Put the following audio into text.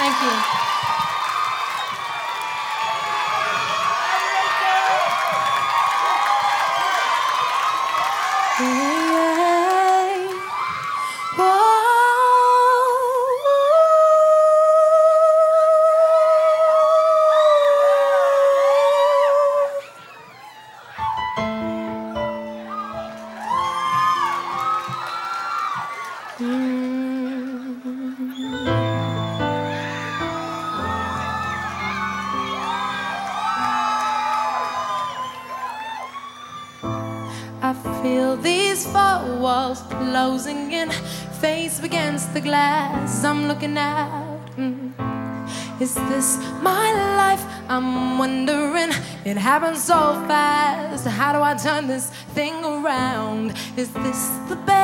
Thank you. I feel these four walls closing in, face against the glass. I'm looking out. Is this my life? I'm wondering. It happens so fast. How do I turn this thing around? Is this the best?